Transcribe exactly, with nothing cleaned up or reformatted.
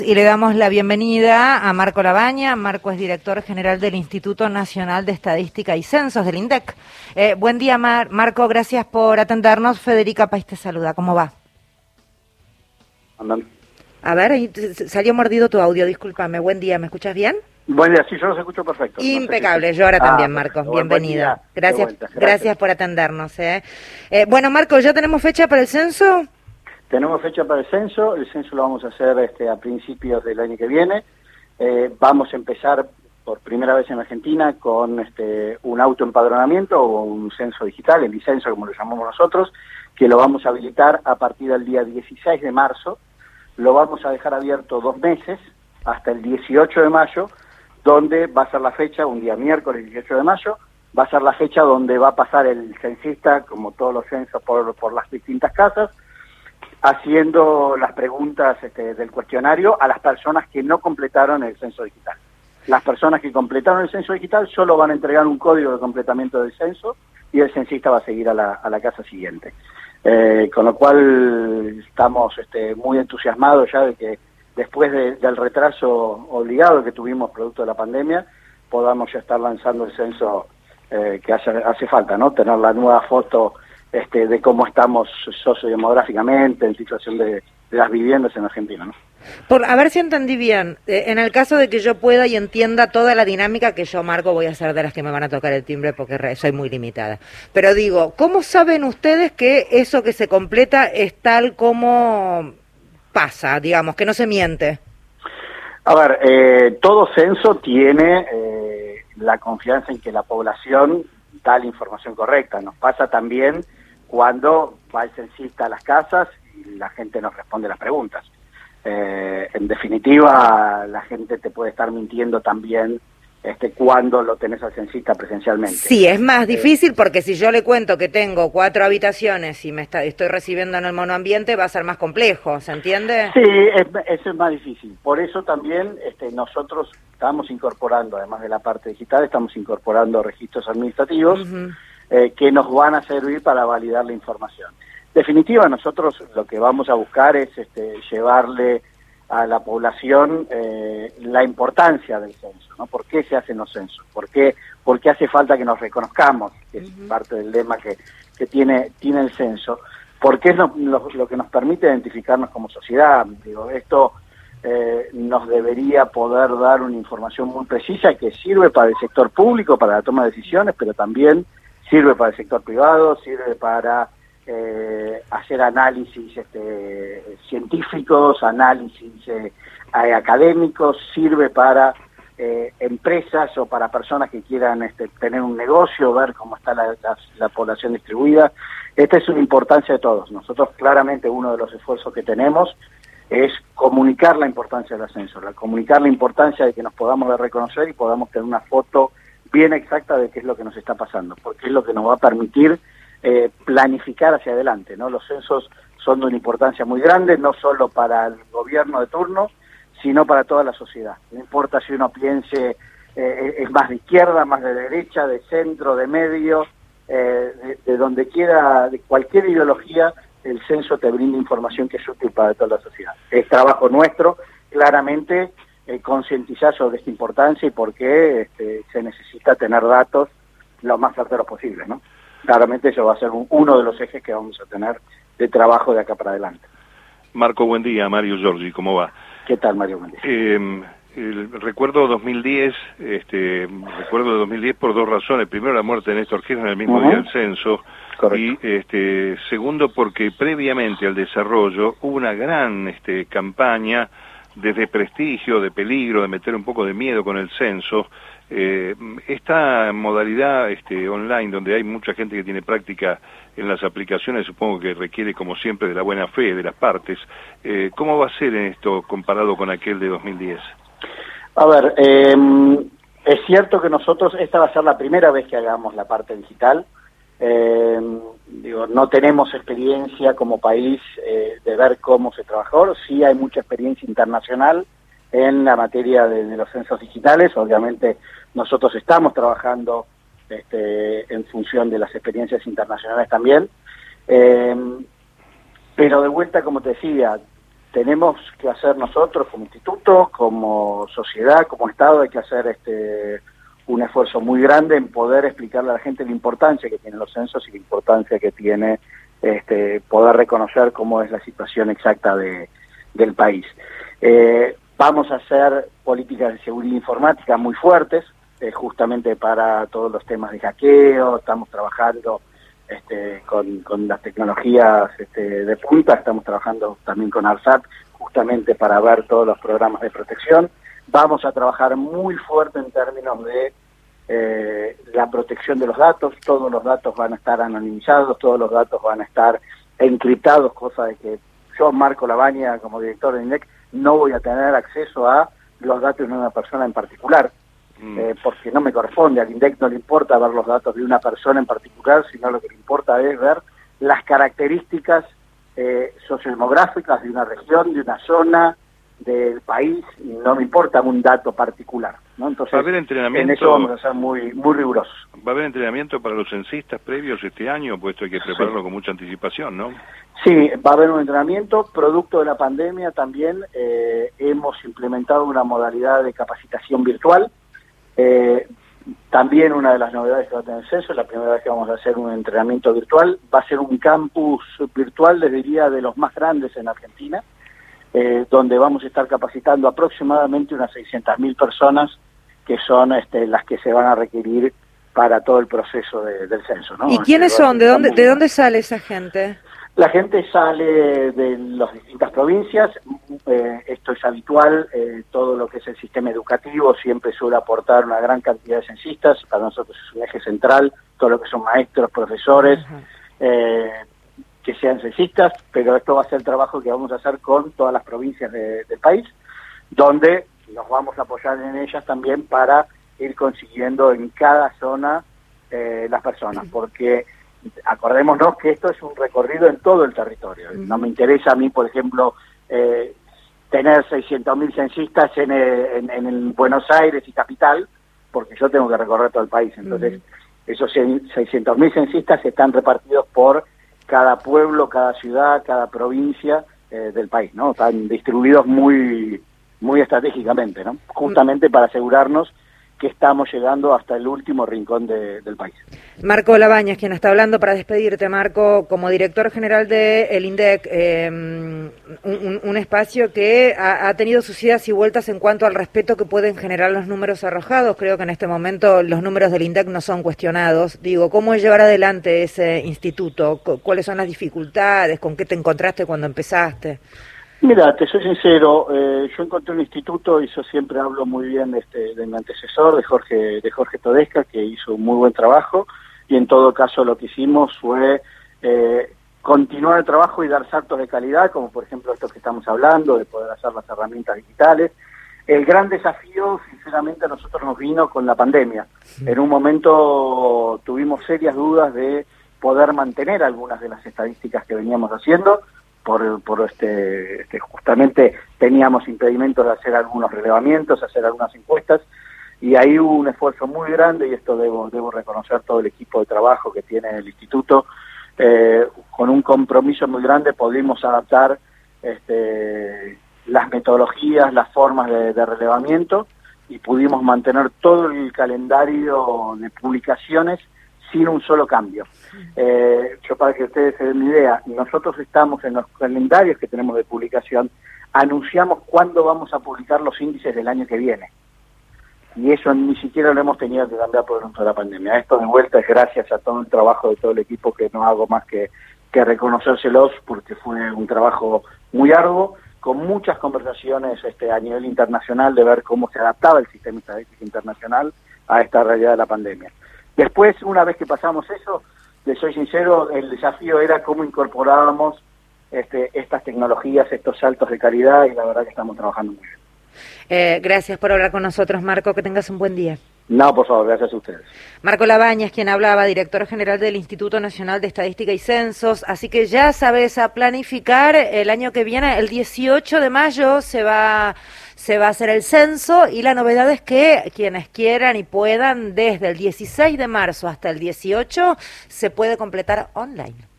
Y le damos la bienvenida a Marco Labaña. Marco es director general del Instituto Nacional de Estadística y Censos, del INDEC. Eh, buen día, Mar Marco, gracias por atendernos. Federica País te saluda. ¿Cómo va? Andan. A ver, ahí salió mordido tu audio, discúlpame. Buen día, ¿me escuchas bien? Buen día, sí, yo los escucho perfecto. Impecable, no sé si... yo ahora ah, también, Marcos, buen bienvenida. Día, gracias, vuelta, gracias, gracias por atendernos. ¿eh? Eh, bueno, Marco, ¿ya tenemos fecha para el censo? Tenemos fecha para el censo, el censo lo vamos a hacer este, a principios del año que viene. Eh, vamos a empezar por primera vez en Argentina con este, un autoempadronamiento o un censo digital, el licenso como lo llamamos nosotros, que lo vamos a habilitar a partir del día dieciséis de marzo. Lo vamos a dejar abierto dos meses, hasta el dieciocho de mayo, donde va a ser la fecha, un día miércoles dieciocho de mayo, va a ser la fecha donde va a pasar el censista, como todos los censos, por, por las distintas casas, haciendo las preguntas este, del cuestionario a las personas que no completaron el censo digital. Las personas que completaron el censo digital solo van a entregar un código de completamiento del censo y el censista va a seguir a la, a la casa siguiente. Eh, con lo cual estamos este, muy entusiasmados ya de que después de, del retraso obligado que tuvimos producto de la pandemia, podamos ya estar lanzando el censo eh, que hace, hace falta, ¿no? Tener la nueva foto este, de cómo estamos sociodemográficamente, en situación de, de las viviendas en Argentina, ¿no? Por, a ver si entendí bien, eh, en el caso de que yo pueda y entienda toda la dinámica que yo, Marco, voy a ser de las que me van a tocar el timbre porque re, soy muy limitada. Pero digo, ¿cómo saben ustedes que eso que se completa es tal como pasa, digamos, que no se miente? A ver, eh, todo censo tiene eh, la confianza en que la población da la información correcta. Nos pasa también cuando va el censista a las casas y la gente nos responde las preguntas. Eh, en definitiva, la gente te puede estar mintiendo también este, cuando lo tenés al censista presencialmente. Sí, es más difícil porque si yo le cuento que tengo cuatro habitaciones y me está, estoy recibiendo en el monoambiente, va a ser más complejo, ¿se entiende? Sí, es, eso es más difícil. Por eso también este, nosotros estamos incorporando, además de la parte digital, estamos incorporando registros administrativos uh-huh. eh, que nos van a servir para validar la información. Definitiva, nosotros lo que vamos a buscar es este, llevarle a la población eh, la importancia del censo, ¿no? ¿Por qué se hacen los censos? ¿Por qué, por qué hace falta que nos reconozcamos? Que es uh-huh. parte del lema que, que tiene, tiene el censo. Porque es lo, lo, lo que nos permite identificarnos como sociedad. Digo, esto eh, nos debería poder dar una información muy precisa que sirve para el sector público, para la toma de decisiones, pero también sirve para el sector privado, sirve para Eh, hacer análisis este, científicos, análisis eh, académicos, sirve para eh, empresas o para personas que quieran este, tener un negocio, ver cómo está la, la, la población distribuida. Esta es una importancia de todos. Nosotros claramente uno de los esfuerzos que tenemos es comunicar la importancia del ascenso, la, comunicar la importancia de que nos podamos reconocer y podamos tener una foto bien exacta de qué es lo que nos está pasando, porque es lo que nos va a permitir Eh, planificar hacia adelante, ¿no? Los censos son de una importancia muy grande, no solo para el gobierno de turno, sino para toda la sociedad. No importa si uno piense eh, es más de izquierda, más de derecha, de centro, de medio, eh, de, de donde quiera, de cualquier ideología, el censo te brinda información que es útil para toda la sociedad. Es trabajo nuestro, claramente, eh, concientizar sobre esta importancia y por qué este, se necesita tener datos lo más certeros posible, ¿no? Claramente eso va a ser un, uno de los ejes que vamos a tener de trabajo de acá para adelante. Marco, buen día. Mario Giorgi, ¿cómo va? ¿Qué tal, Mario? Buen día. Eh, el, recuerdo dos mil diez, este, recuerdo de dos mil diez por dos razones. Primero, la muerte de Néstor Kirchner en el mismo uh-huh. día del censo. Correcto. Y este, segundo, porque previamente al desarrollo hubo una gran este, campaña desde prestigio, de peligro, de meter un poco de miedo con el censo. Eh, esta modalidad este, online, donde hay mucha gente que tiene práctica en las aplicaciones, supongo que requiere, como siempre, de la buena fe de las partes. Eh, ¿Cómo va a ser en esto comparado con aquel de dos mil diez? A ver, eh, es cierto que nosotros, esta va a ser la primera vez que hagamos la parte digital. Eh, digo, no tenemos experiencia como país eh, de ver cómo se trabajó. Sí hay mucha experiencia internacional en la materia de, de los censos digitales. Obviamente nosotros estamos trabajando este, en función de las experiencias internacionales también, eh, pero de vuelta, como te decía, tenemos que hacer nosotros como instituto, como sociedad, como Estado, hay que hacer este un esfuerzo muy grande en poder explicarle a la gente la importancia que tienen los censos y la importancia que tiene este poder reconocer cómo es la situación exacta de, del país. Eh, vamos a hacer políticas de seguridad informática muy fuertes, eh, justamente para todos los temas de hackeo. Estamos trabajando este, con, con las tecnologías este, de punta, estamos trabajando también con ARSAT, justamente para ver todos los programas de protección. Vamos a trabajar muy fuerte en términos de eh, la protección de los datos. Todos los datos van a estar anonimizados, todos los datos van a estar encriptados, cosa de que yo, Marco Labaña, como director de INDEC, no voy a tener acceso a los datos de una persona en particular, mm. eh, porque no me corresponde. Al INDEC no le importa ver los datos de una persona en particular, sino lo que le importa es ver las características eh, sociodemográficas de una región, de una zona, del país, y no me importa un dato particular, ¿no? Entonces, ¿va a haber entrenamiento, en eso vamos a ser muy muy rigurosos. ¿Va a haber entrenamiento para los censistas previos este año? Pues esto hay que prepararlo sí. con mucha anticipación, ¿no? Sí, va a haber un entrenamiento. Producto de la pandemia también eh, hemos implementado una modalidad de capacitación virtual. Eh, también una de las novedades que va a tener el censo, la primera vez que vamos a hacer un entrenamiento virtual, va a ser un campus virtual, les diría, de los más grandes en Argentina. Eh, donde vamos a estar capacitando aproximadamente unas seiscientas mil personas, que son este, las que se van a requerir para todo el proceso de, del censo, ¿no? ¿Y quiénes son? ¿De dónde, ¿De dónde sale esa gente? La gente sale de las distintas provincias. Eh, esto es habitual, eh, todo lo que es el sistema educativo siempre suele aportar una gran cantidad de censistas. Para nosotros es un eje central, todo lo que son maestros, profesores, uh-huh. eh, que sean censistas, pero esto va a ser el trabajo que vamos a hacer con todas las provincias de, del país, donde nos vamos a apoyar en ellas también para ir consiguiendo en cada zona eh, las personas, porque acordémonos que esto es un recorrido en todo el territorio. No me interesa a mí, por ejemplo, eh, tener seiscientos mil censistas en, en, en el Buenos Aires y capital, porque yo tengo que recorrer todo el país. Entonces, uh-huh. esos seiscientos mil censistas están repartidos por cada pueblo, cada ciudad, cada provincia eh, del país, ¿no? Están distribuidos muy muy estratégicamente, ¿no? Justamente para asegurarnos que estamos llegando hasta el último rincón de, del país. Marco Labaña, quien está hablando para despedirte, Marco, como director general del INDEC, eh, un, un espacio que ha, ha tenido sus idas y vueltas en cuanto al respeto que pueden generar los números arrojados. Creo que en este momento los números del INDEC no son cuestionados. Digo, ¿cómo es llevar adelante ese instituto? ¿Cuáles son las dificultades? ¿Con qué te encontraste cuando empezaste? Mira, te soy sincero, eh, yo encontré un instituto y yo siempre hablo muy bien de, este, de mi antecesor, de Jorge de Jorge Todesca, que hizo un muy buen trabajo, y en todo caso lo que hicimos fue eh, continuar el trabajo y dar saltos de calidad, como por ejemplo estos que estamos hablando, de poder hacer las herramientas digitales. El gran desafío, sinceramente, a nosotros nos vino con la pandemia. En un momento tuvimos serias dudas de poder mantener algunas de las estadísticas que veníamos haciendo, por, por este, este justamente teníamos impedimentos de hacer algunos relevamientos, hacer algunas encuestas, y ahí hubo un esfuerzo muy grande, y esto debo, debo reconocer todo el equipo de trabajo que tiene el instituto, eh, con un compromiso muy grande pudimos adaptar este, las metodologías, las formas de, de relevamiento, y pudimos mantener todo el calendario de publicaciones sin un solo cambio. Eh, yo, para que ustedes se den una idea, nosotros estamos en los calendarios que tenemos de publicación, anunciamos cuándo vamos a publicar los índices del año que viene. Y eso ni siquiera lo hemos tenido que cambiar por dentro de la pandemia. Esto de vuelta es gracias a todo el trabajo de todo el equipo, que no hago más que, que reconocérselos, porque fue un trabajo muy arduo, con muchas conversaciones este, a nivel internacional de ver cómo se adaptaba el sistema estadístico internacional a esta realidad de la pandemia. Después, una vez que pasamos eso, les soy sincero, el desafío era cómo incorporábamos este, estas tecnologías, estos saltos de calidad, y la verdad que estamos trabajando muy bien. Eh, gracias por hablar con nosotros, Marco, que tengas un buen día. No, por favor, gracias a ustedes. Marco Labaña, quien hablaba, director general del Instituto Nacional de Estadística y Censos, así que ya sabes, a planificar el año que viene, el dieciocho de mayo se va, se va a hacer el censo, y la novedad es que quienes quieran y puedan, desde el dieciséis de marzo hasta el dieciocho, se puede completar online.